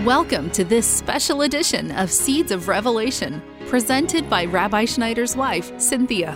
Welcome to this special edition of Seeds of Revelation, presented by Rabbi Schneider's wife, Cynthia.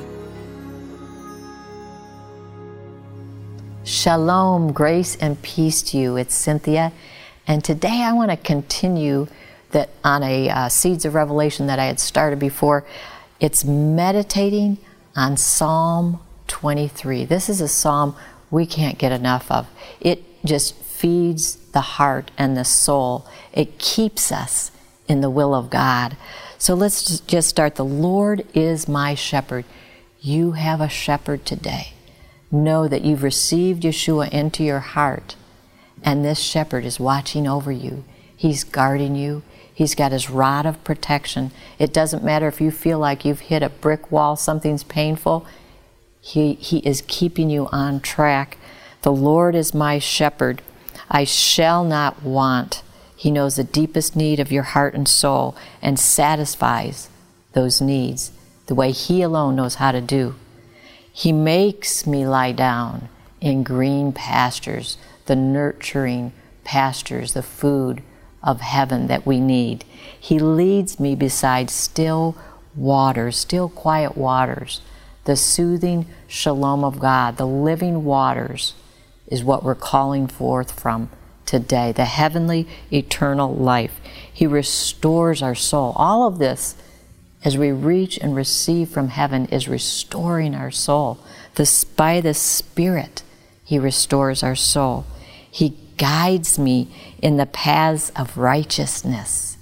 Shalom, grace and peace to you. It's Cynthia, and today I want to continue that on a Seeds of Revelation that I had started before. It's meditating on Psalm 23. This is a psalm we can't get enough of. It just feeds the heart and the soul. It keeps us in the will of God. So let's just start. The Lord is my shepherd. You have a shepherd today. Know that you've received Yeshua into your heart, and this shepherd is watching over you. He's guarding you. He's got his rod of protection. It doesn't matter if you feel like you've hit a brick wall, something's painful. He is keeping you on track. The Lord is my shepherd. I shall not want. He knows the deepest need of your heart and soul and satisfies those needs the way He alone knows how to do. He makes me lie down in green pastures, the nurturing pastures, the food of heaven that we need. He leads me beside still waters, still quiet waters. The soothing shalom of God, the living waters, is what we're calling forth from today, the heavenly, eternal life. He restores our soul. All of this, as we reach and receive from heaven, is restoring our soul. By the Spirit, He restores our soul. He guides me in the paths of righteousness.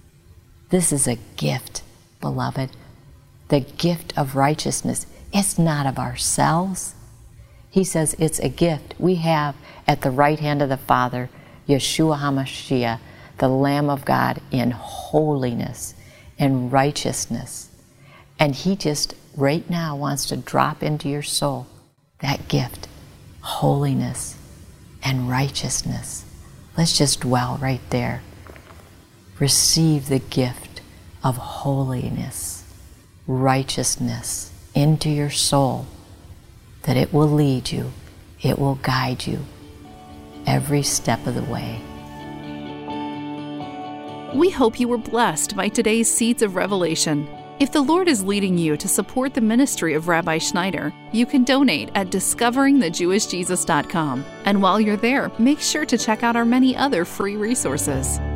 This is a gift, beloved. The gift of righteousness. It's not of ourselves. He says it's a gift we have at the right hand of the Father, Yeshua HaMashiach, the Lamb of God, in holiness and righteousness. And He just right now wants to drop into your soul that gift, holiness and righteousness. Let's just dwell right there. Receive the gift of holiness, righteousness into your soul, that it will lead you, it will guide you every step of the way. We hope you were blessed by today's Seeds of Revelation. If the Lord is leading you to support the ministry of Rabbi Schneider, you can donate at discoveringthejewishjesus.com. And while you're there, make sure to check out our many other free resources.